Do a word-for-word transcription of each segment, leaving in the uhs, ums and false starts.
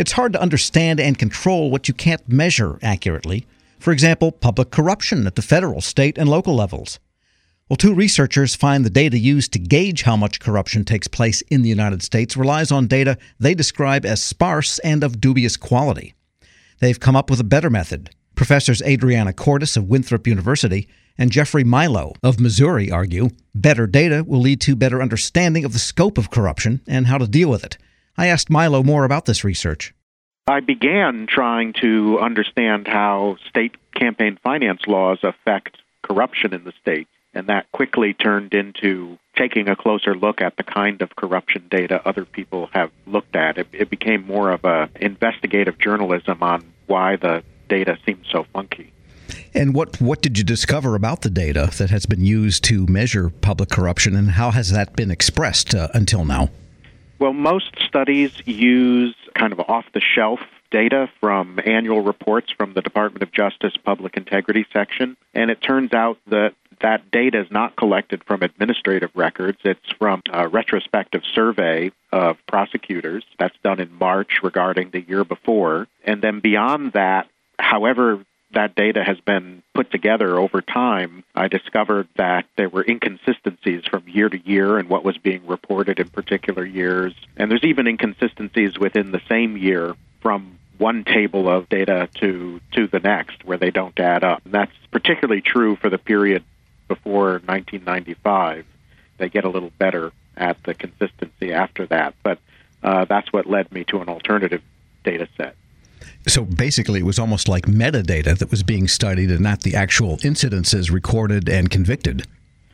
It's hard to understand and control what you can't measure accurately. For example, public corruption at the federal, state, and local levels. Well, two researchers find the data used to gauge how much corruption takes place in the United States relies on data they describe as sparse and of dubious quality. They've come up with a better method. Professors Adriana Cordes of Winthrop University and Jeffrey Milo of Missouri argue better data will lead to better understanding of the scope of corruption and how to deal with it. I asked Milo more about this research. I began trying to understand how state campaign finance laws affect corruption in the state, and that quickly turned into taking a closer look at the kind of corruption data other people have looked at. It, it became more of an investigative journalism on why the data seems so funky. And what, what did you discover about the data that has been used to measure public corruption, and how has that been expressed uh, until now? Well, most studies use kind of off-the-shelf data from annual reports from the Department of Justice Public Integrity Section, and it turns out that that data is not collected from administrative records. It's from a retrospective survey of prosecutors that's done in March regarding the year before. And then beyond that, however that data has been put together over time, I discovered that there were inconsistencies from year to year in what was being reported in particular years. And there's even inconsistencies within the same year from one table of data to, to the next where they don't add up. And that's particularly true for the period before nineteen ninety-five. They get a little better at the consistency after that. But uh, that's what led me to an alternative data set. So basically, it was almost like metadata that was being studied and not the actual incidences recorded and convicted.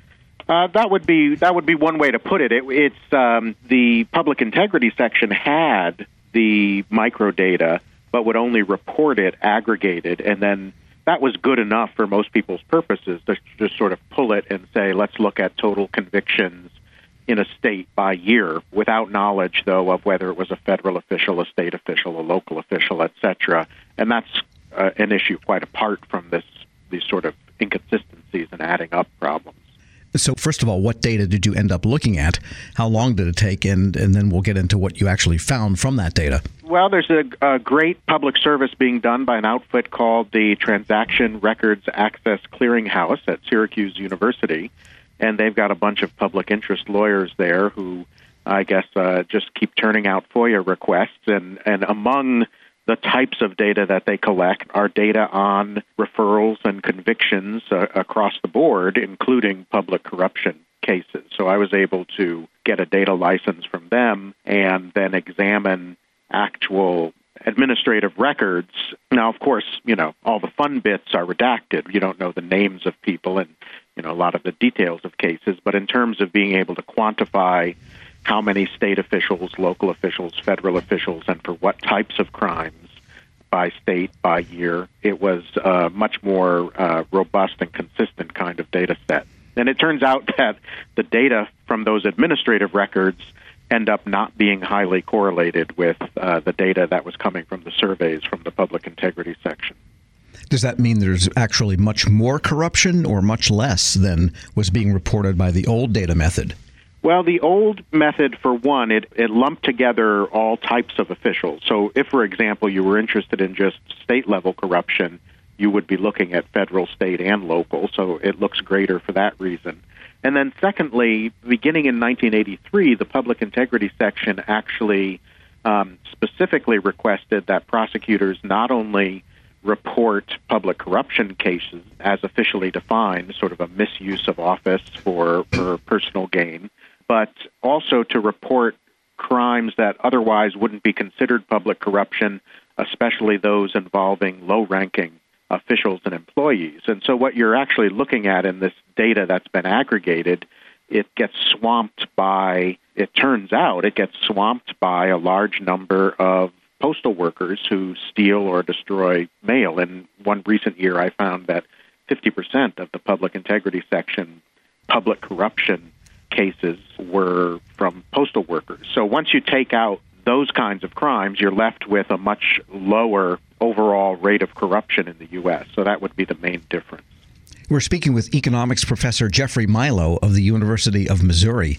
Uh, that would be that would be one way to put it. it it's um, the public integrity section had the microdata, but would only report it aggregated, and then that was good enough for most people's purposes to just sort of pull it and say, let's look at total convictions in a state by year, without knowledge, though, of whether it was a federal official, a state official, a local official, et cetera. And that's uh, an issue quite apart from this these sort of inconsistencies and adding up problems. So first of all, what data did you end up looking at? How long did it take? And, and then we'll get into what you actually found from that data. Well, there's a, a great public service being done by an outfit called the Transaction Records Access Clearinghouse at Syracuse University. And they've got a bunch of public interest lawyers there who, I guess, uh, just keep turning out FOIA requests. And, and among the types of data that they collect are data on referrals and convictions uh, across the board, including public corruption cases. So I was able to get a data license from them and then examine actual administrative records. Now, of course, you know, all the fun bits are redacted. You don't know the names of people and, you know, a lot of the details of cases. But in terms of being able to quantify how many state officials, local officials, federal officials, and for what types of crimes by state, by year, it was a much more uh, robust and consistent kind of data set. And it turns out that the data from those administrative records end up not being highly correlated with uh, the data that was coming from the surveys from the public integrity section. Does that mean there's actually much more corruption or much less than was being reported by the old data method? Well, the old method, for one, it, it lumped together all types of officials. So if, for example, you were interested in just state-level corruption, you would be looking at federal, state, and local, so it looks greater for that reason. And then secondly, beginning in nineteen eighty-three, the Public Integrity Section actually um, specifically requested that prosecutors not only report public corruption cases as officially defined, sort of a misuse of office for, for personal gain, but also to report crimes that otherwise wouldn't be considered public corruption, especially those involving low-ranking officials and employees. And so what you're actually looking at in this data that's been aggregated, it gets swamped by, it turns out, it gets swamped by a large number of postal workers who steal or destroy mail. In one recent year, I found that fifty percent of the public integrity section public corruption cases were from postal workers. So once you take out those kinds of crimes, you're left with a much lower overall rate of corruption in the U S. So that would be the main difference. We're speaking with economics professor Jeffrey Milo of the University of Missouri.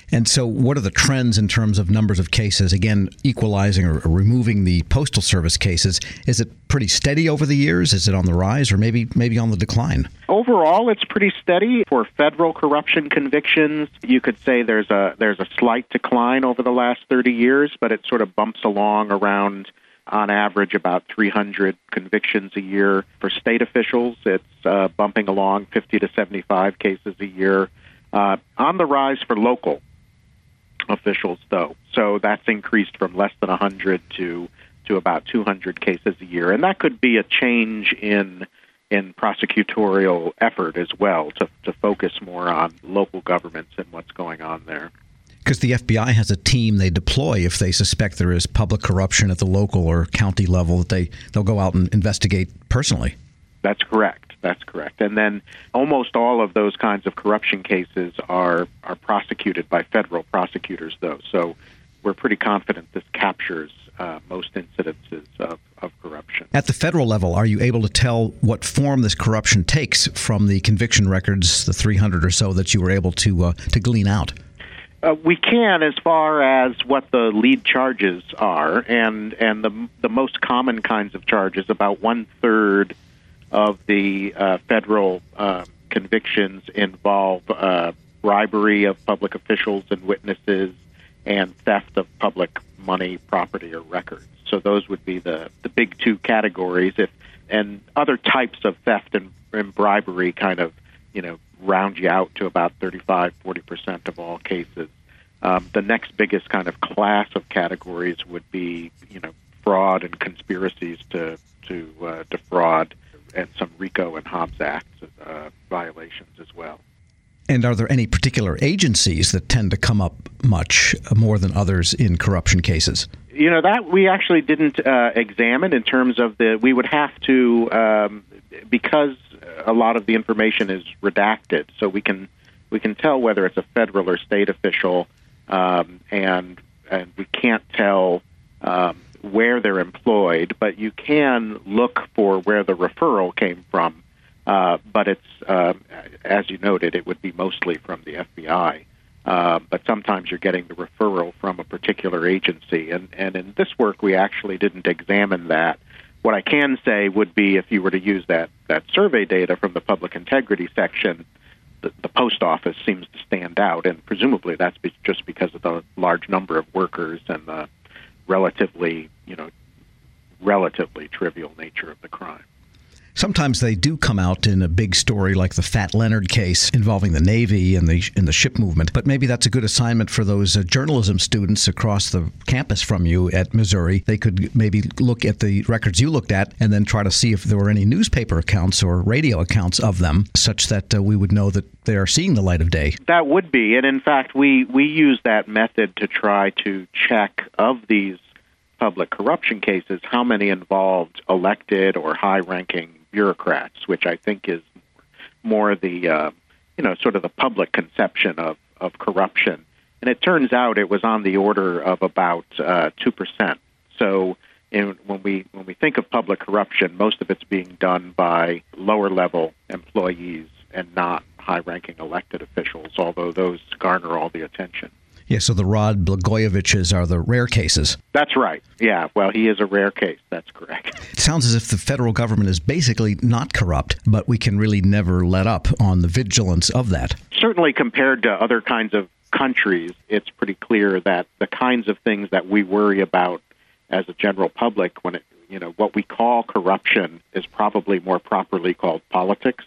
And so what are the trends in terms of numbers of cases? Again, equalizing or removing the Postal Service cases. Is it pretty steady over the years? Is it on the rise or maybe maybe on the decline? Overall, it's pretty steady. For federal corruption convictions, you could say there's a there's a slight decline over the last thirty years, but it sort of bumps along around, on average, about three hundred convictions a year. For state officials, it's uh, bumping along fifty to seventy-five cases a year. Uh, on the rise for local officials, though. So that's increased from less than one hundred to to about two hundred cases a year. And that could be a change in in prosecutorial effort as well, to, to focus more on local governments and what's going on there. Because the F B I has a team they deploy if they suspect there is public corruption at the local or county level, that they, they'll go out and investigate personally. That's correct. That's correct. And then almost all of those kinds of corruption cases are, are prosecuted by federal prosecutors, though. So we're pretty confident this captures uh, most incidences of, of corruption. At the federal level, are you able to tell what form this corruption takes from the conviction records, the three hundred or so that you were able to uh, to glean out? Uh, we can, as far as what the lead charges are, and and the the most common kinds of charges, about one third of the uh, federal uh, convictions involve uh, bribery of public officials and witnesses and theft of public money, property, or records. So those would be the, the big two categories. If and other types of theft and, and bribery kind of, you know, round you out to about thirty-five, forty percent of all cases. Um, the next biggest kind of class of categories would be, you know, fraud and conspiracies to to uh, defraud, and some RICO and Hobbs Act uh, violations as well. And are there any particular agencies that tend to come up much more than others in corruption cases? You know, that we actually didn't uh, examine in terms of the, we would have to, um, because a lot of the information is redacted, so we can we can tell whether it's a federal or state official, um, and and we can't tell um, where they're employed, but you can look for where the referral came from. Uh, but it's, uh, as you noted, it would be mostly from the F B I. Uh, but sometimes you're getting the referral from a particular agency. And, and in this work, we actually didn't examine that. What I can say would be, if you were to use that, that survey data from the public integrity section, the, the post office seems to stand out. And presumably that's be, just because of the large number of workers and the relatively, you know, relatively trivial nature of the crime. Sometimes they do come out in a big story like the Fat Leonard case involving the Navy and the and the ship movement. But maybe that's a good assignment for those uh, journalism students across the campus from you at Missouri. They could maybe look at the records you looked at and then try to see if there were any newspaper accounts or radio accounts of them, such that uh, we would know that they are seeing the light of day. That would be. And in fact, we, we use that method to try to check of these public corruption cases how many involved elected or high-ranking bureaucrats, which I think is more the, uh, you know, sort of the public conception of, of corruption. And it turns out it was on the order of about uh, two percent. So in, when we when we think of public corruption, most of it's being done by lower-level employees and not high-ranking elected officials, although those garner all the attention. Yeah, so the Rod Blagojeviches are the rare cases. That's right. Yeah, well, he is a rare case. That's correct. It sounds as if the federal government is basically not corrupt, but we can really never let up on the vigilance of that. Certainly compared to other kinds of countries, it's pretty clear that the kinds of things that we worry about as a general public, when it, you know, what we call corruption is probably more properly called politics.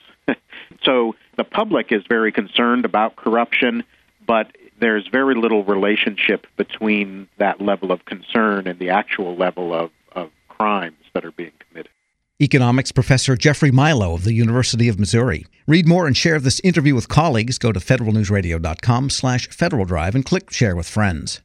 So the public is very concerned about corruption, but there's very little relationship between that level of concern and the actual level of, of crimes that are being committed. Economics professor Jeffrey Milo of the University of Missouri. Read more and share this interview with colleagues. Go to federal news radio dot com slash Federal Drive and click Share with Friends.